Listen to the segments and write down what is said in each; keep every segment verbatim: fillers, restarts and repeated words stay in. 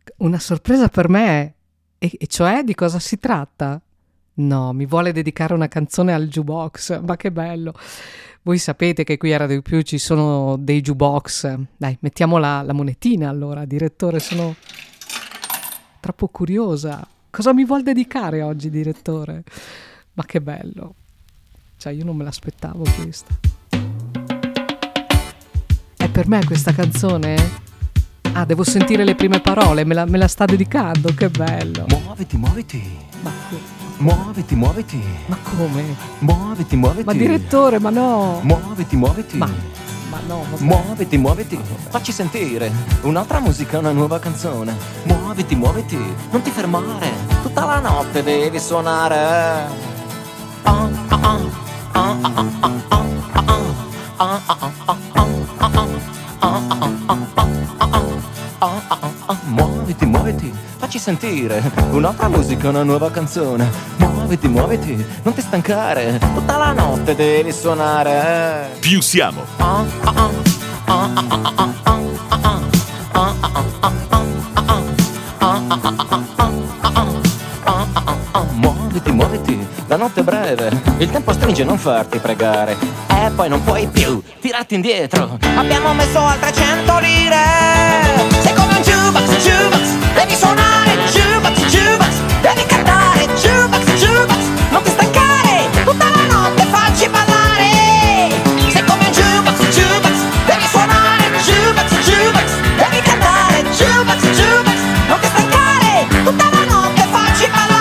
Una sorpresa per me, e, e cioè di cosa si tratta? No, mi vuole dedicare una canzone al jukebox, ma che bello. Voi sapete che qui a Radio Più ci sono dei jukebox. Dai, mettiamo la, la monetina allora, direttore, sono troppo curiosa. Cosa mi vuol dedicare oggi, direttore? Ma che bello. Cioè, io non me l'aspettavo questa. È per me questa canzone? Ah, devo sentire le prime parole, me la, me la sta dedicando, che bello. Muoviti, muoviti. Ma co- Muoviti, muoviti. Ma come? Muoviti, muoviti. Ma direttore, ma no. Muoviti, muoviti. Ma, ma no, vabbè. Muoviti, muoviti. Facci sentire un'altra musica, una nuova canzone. Muoviti, muoviti. Non ti fermare. Tutta la notte devi suonare. Ah, ah, ah. Ah, ah, ah, ah, ah, ah. Ah, ah, ah, ah, ah, ah. Ah, ah, ah, ah, ah. Ah, ah, ah, ah. Muoviti, muoviti, facci sentire un'altra musica, una nuova canzone. Muoviti, muoviti, non ti stancare, tutta la notte devi suonare. Più siamo. Ah, ah, ah. Ah, ah, ah, ah, ah, ah. Ah, ah, ah, ah, ah. Ah, ah, ah, ah, ah. Ah, ah, ah. Muoviti, muoviti, la notte è breve, il tempo stringe, non farti pregare. E poi non puoi più tirarti indietro. Abbiamo messo altre cento lire. Sei come un jukebox, jukebox, devi suonare jukebox, jukebox, devi cantare jukebox, jukebox, non ti stancare, tutta la notte facci ballare. Sei come un jukebox, jukebox, devi suonare jukebox, jukebox, devi cantare jukebox, jukebox, non ti stancare, tutta la notte facci ballare.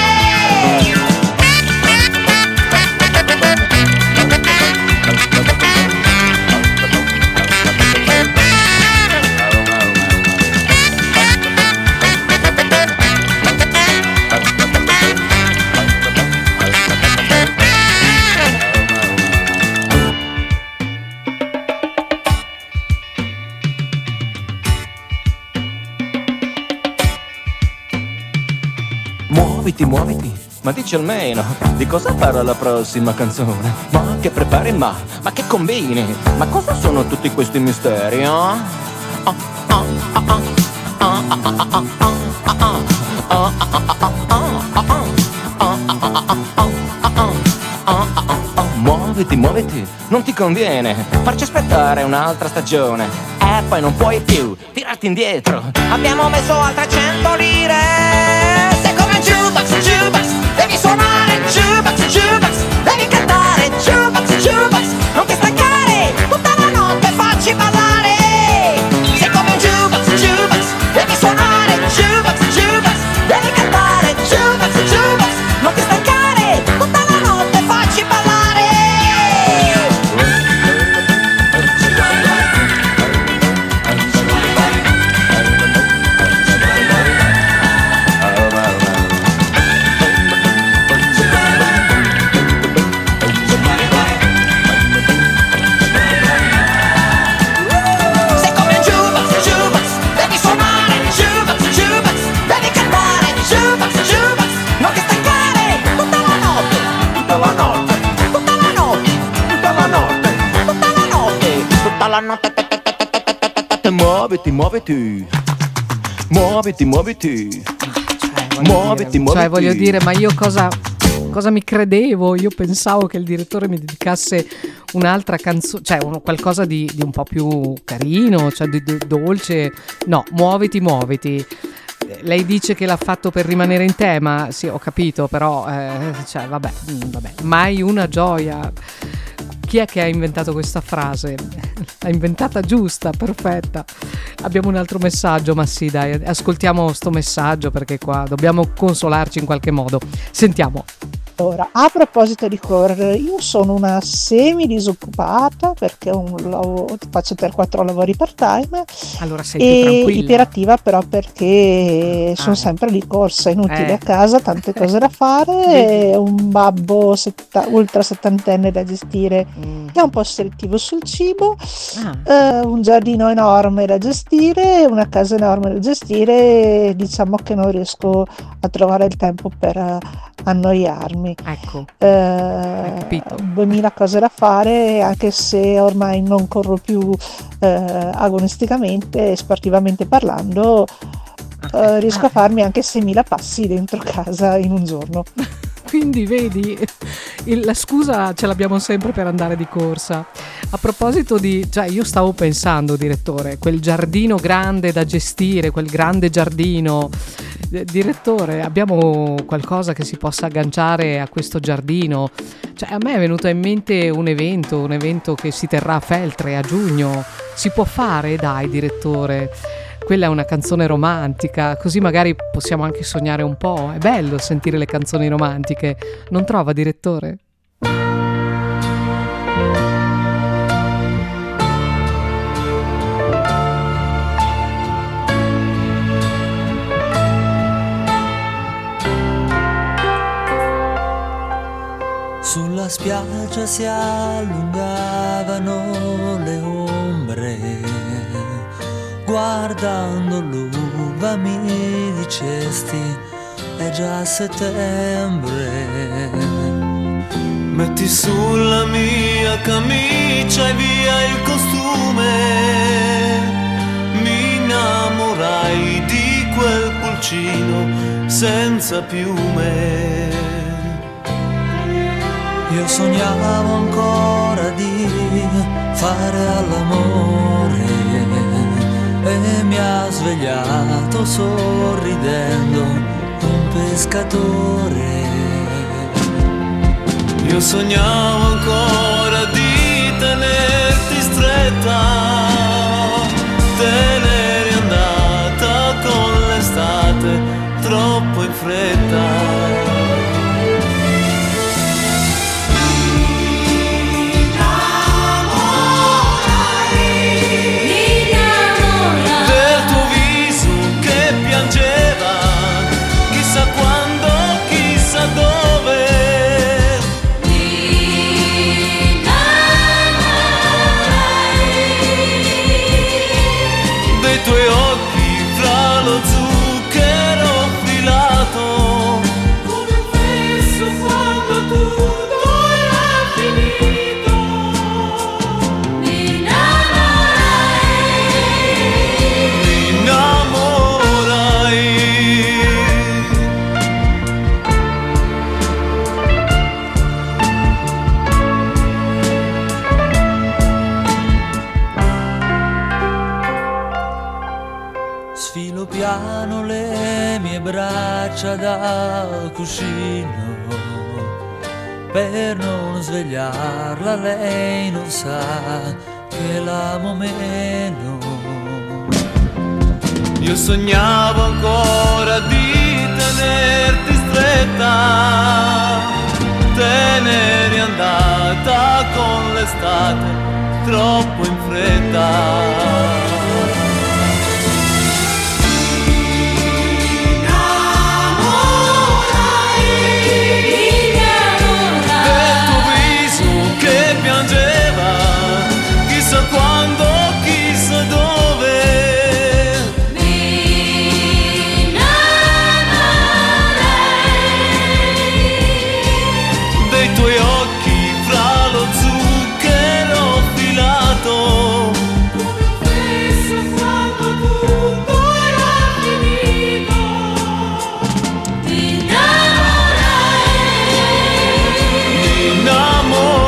Muoviti, muoviti, ma dici almeno di cosa parla la prossima canzone? Ma che prepari, ma, ma che combini? Ma cosa sono tutti questi misteri, eh? Ah, ah, ah, ah, ah, ah, ah, ah, ah, ah. Muoviti, muoviti, non ti conviene farci aspettare un'altra stagione. E poi non puoi più tirarti indietro. Abbiamo messo altre cento lire. Sei come un jukebox, jukebox, devi suonare jukebox, jukebox, devi cantare jukebox, jukebox, non ti stancare, tutta la notte facci ballare. Sei come un jukebox, jukebox, devi suonare jukebox, jukebox, devi cantare jukebox, jukebox, non ti stancare, tutta la notte facci ballare. La notte, muoviti, muoviti, muoviti, muoviti, Cioè, voglio muoviti, dire, muoviti. Cioè, voglio dire, ma io cosa, cosa mi credevo? Io pensavo che il direttore mi dedicasse un'altra canzone, cioè uno, qualcosa di, di un po' più carino, cioè di, di dolce. No, muoviti, muoviti. Lei dice che l'ha fatto per rimanere in tema, sì, ho capito, però, eh, cioè, vabbè, vabbè, mai una gioia. Chi è che ha inventato questa frase? L'ha inventata giusta, perfetta. Abbiamo un altro messaggio, ma sì, dai, ascoltiamo sto messaggio perché qua dobbiamo consolarci in qualche modo. Sentiamo. Allora, a proposito di correre, io sono una semi disoccupata perché un lavoro, faccio per quattro lavori part time. Allora sei più e tranquilla. iperattiva però perché sono Ah. sempre di corsa, inutile Eh. a casa, tante cose da fare, Vedi? un babbo setta- ultra settantenne da gestire Mm. che è un po' selettivo sul cibo, Ah, eh, un giardino enorme da gestire, una casa enorme da gestire, diciamo che non riesco a trovare il tempo per eh, annoiarmi. ecco. Eh, capito. duemila cose da fare, anche se ormai non corro più eh, agonisticamente, sportivamente parlando, eh, riesco a farmi anche seimila passi dentro casa in un giorno. Quindi vedi, il- la scusa ce l'abbiamo sempre per andare di corsa. A proposito di, cioè io stavo pensando, direttore, quel giardino grande da gestire, quel grande giardino. Eh, Direttore, abbiamo qualcosa che si possa agganciare a questo giardino? Cioè a me è venuto in mente un evento, un evento che si terrà a Feltre a giugno. Si può fare? Dai, direttore. Quella è una canzone romantica, così magari possiamo anche sognare un po'. È bello sentire le canzoni romantiche, non trova, direttore? Sulla spiaggia si allungavano le ombre, guardando l'uva mi dicesti è già settembre. Metti sulla mia camicia e via il costume, mi innamorai di quel pulcino senza piume. Io sognavo ancora di fare all'amore e mi ha svegliato sorridendo un pescatore. Io sognavo ancora di tenerti stretta, te n'eri andata con l'estate troppo in fretta. Chissà quando, chissà dove mi innamorai dei tuoi occhi fra lo zucchero filato, come un verso quando tutto era finito. Mi innamorai, mi innamorai. Sfilo piano le mie braccia dal cuscino per non svegliarla, lei non sa che l'amo meno. Io sognavo ancora di tenerti stretta, te n'eri andata con l'estate troppo in fretta. Piangeva, chissà quando, chissà dove. Mi innamorai dei tuoi occhi fra lo zucchero filato, come un verso quando tutto era finito. Mi innamorai, mi innamorai.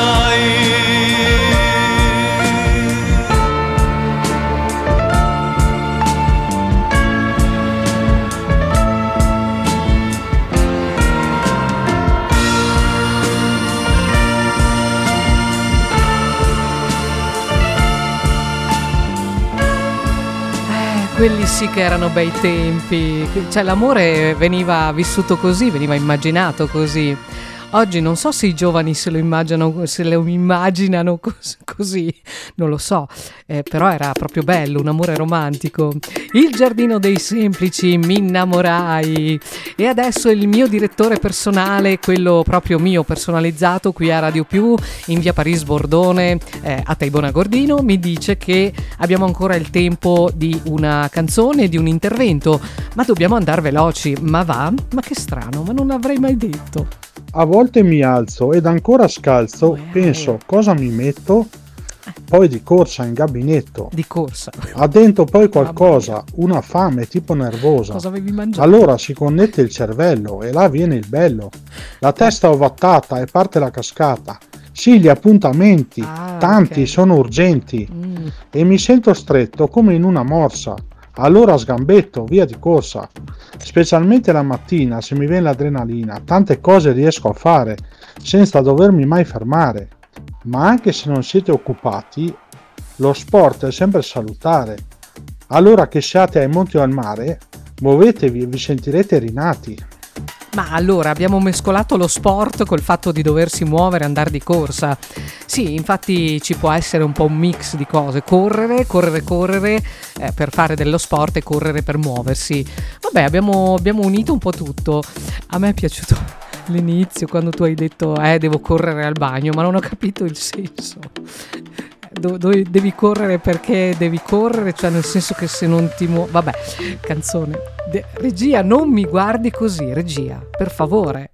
Quelli sì che erano bei tempi, cioè l'amore veniva vissuto così, veniva immaginato così. Oggi non so se i giovani se lo immaginano, se lo immaginano cos- così, non lo so, eh, però era proprio bello, un amore romantico. Il giardino dei semplici, mi innamorai. E adesso il mio direttore personale, quello proprio mio personalizzato qui a Radio Più, in via Paris Bordone, eh, a Taibona Gordino, mi dice che abbiamo ancora il tempo di una canzone, di un intervento, ma dobbiamo andare veloci. Ma va? Ma che strano, ma non l'avrei mai detto. A volte mi alzo ed ancora scalzo, Uè. penso cosa mi metto poi di corsa in gabinetto. Di corsa. Ha dentro poi qualcosa, una fame tipo nervosa. Cosa avevi mangiato? Allora si connette il cervello e là viene il bello. La testa ovattata e parte la cascata. Sì, gli appuntamenti, Ah, tanti, ok. sono urgenti. Mm. E mi sento stretto come in una morsa. Allora sgambetto, via di corsa. Specialmente la mattina, se mi viene l'adrenalina, tante cose riesco a fare senza dovermi mai fermare. Ma anche se non siete occupati, lo sport è sempre salutare. Allora che siate ai monti o al mare, muovetevi e vi sentirete rinati. Ma allora abbiamo mescolato lo sport col fatto di doversi muovere, andare di corsa. Sì, infatti ci può essere un po' un mix di cose: correre, correre, correre eh, per fare dello sport e correre per muoversi. Vabbè, abbiamo, abbiamo unito un po' tutto. A me è piaciuto l'inizio quando tu hai detto eh devo correre al bagno, ma non ho capito il senso. Do- dove devi correre perché devi correre, cioè nel senso che se non ti muovi, vabbè, canzone. De- regia, non mi guardi così, regia, per favore.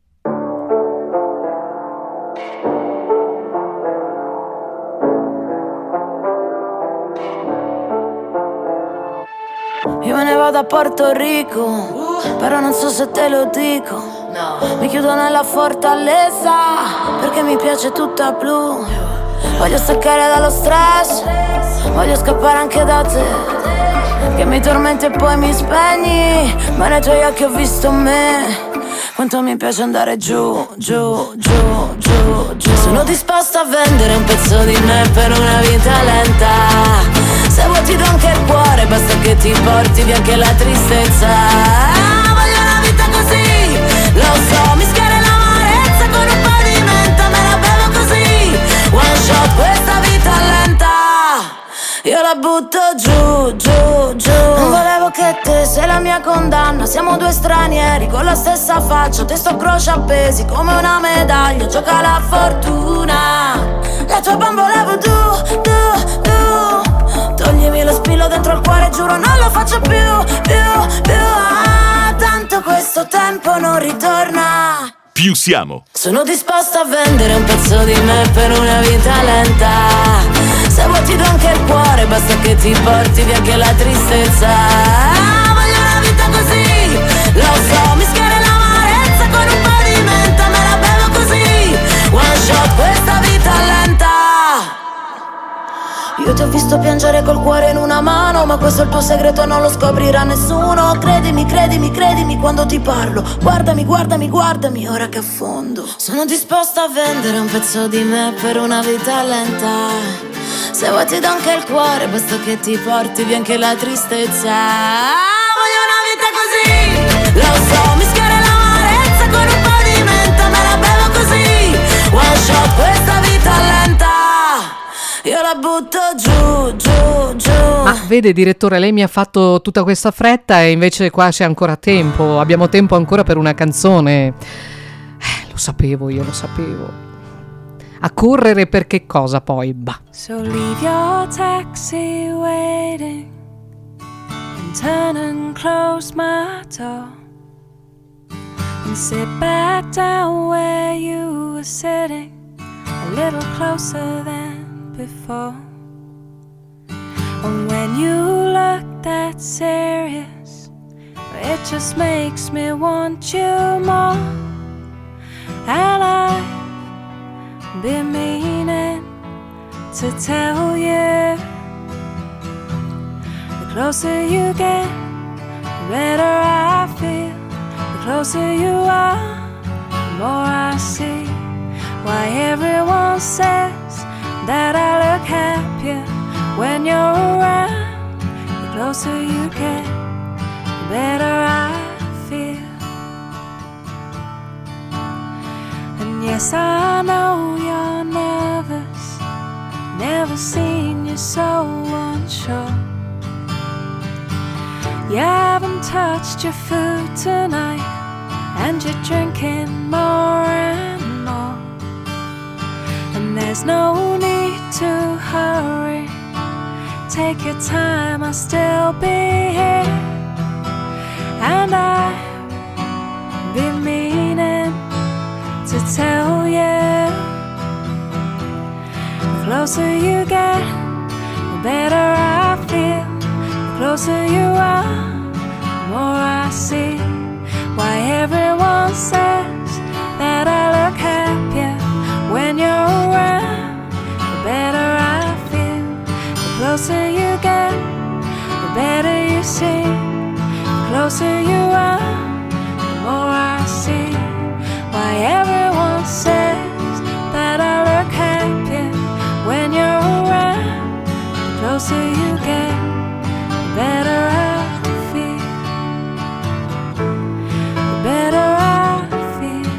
Io me ne vado a Porto Rico, però non so se te lo dico. Mi chiudo nella fortaleza perché mi piace tutta blu. Voglio staccare dallo stress, voglio scappare anche da te, che mi tormenti e poi mi spegni, ma nei tuoi occhi ho visto me. Quanto mi piace andare giù, giù, giù, giù, giù. Sono disposta a vendere un pezzo di me per una vita lenta. Se vuoi ti do anche il cuore, basta che ti porti via anche la tristezza. Voglio una vita così, lo so, mischiare l'amarezza con un po' di menta, me la bevo così. One shot, questa vita lenta, io la butto giù, giù, giù. Non volevo che te sei la mia condanna. Siamo due stranieri con la stessa faccia, testo croce appesi come una medaglia. Gioca la fortuna, la tua bambola voodoo, tu, tu. Toglimi lo spillo dentro il cuore, giuro non lo faccio più, più, più. Ah, tanto questo tempo non ritorna. Più siamo. Sono disposta a vendere un pezzo di me per una vita lenta. Se vuoi ti do anche il cuore, basta che ti porti via anche la tristezza. Voglio una vita così, lo so, mischiare l'amarezza con un po' di menta, me la bevo così. One shot, questa vita lenta. Io ti ho visto piangere col cuore in una mano, ma questo è il tuo segreto, non lo scoprirà nessuno. Credimi, credimi, credimi quando ti parlo. Guardami, guardami, guardami, ora che affondo. Sono disposta a vendere un pezzo di me per una vita lenta. Se vuoi ti do anche il cuore, basta che ti porti via anche la tristezza. Voglio una vita così, lo so, mischiare l'amarezza con un po' di menta, me la bevo così. One shot, questa vita lenta, io la butto giù, giù, giù. Ma vede direttore, lei mi ha fatto tutta questa fretta e invece qua c'è ancora tempo, abbiamo tempo ancora per una canzone. Eh, lo sapevo, io lo sapevo. A correre per che cosa poi? Bah. So leave your taxi waiting and turn and close my door and sit back down where you were sitting, a little closer than before. And when you look that serious, it just makes me want you more. And I've been meaning to tell you, the closer you get, the better I feel. The closer you are, the more I see why everyone says that I look happier when you're around. The closer you get, the better I feel. And yes, I know you're nervous, never seen you so unsure. You haven't touched your food tonight, and you're drinking more and more. And there's no need to hurry, take your time, I'll still be here. And I've been meaning to tell you, the closer you get, the better I feel. The closer you are, the more I see why everyone says that I look happier when you're around. The better I feel. The closer you get, the better you see. The closer you are, the more I see why everyone says that I look happier when you're around. The closer you get, the better I feel. The better I feel.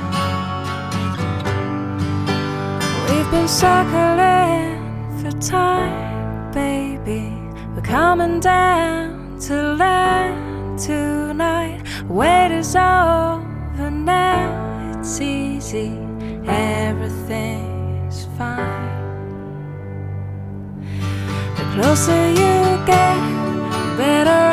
We've been circling for time, baby. We're coming down to land tonight. Wait is over now, it's easy, everything's fine. The closer you get, the better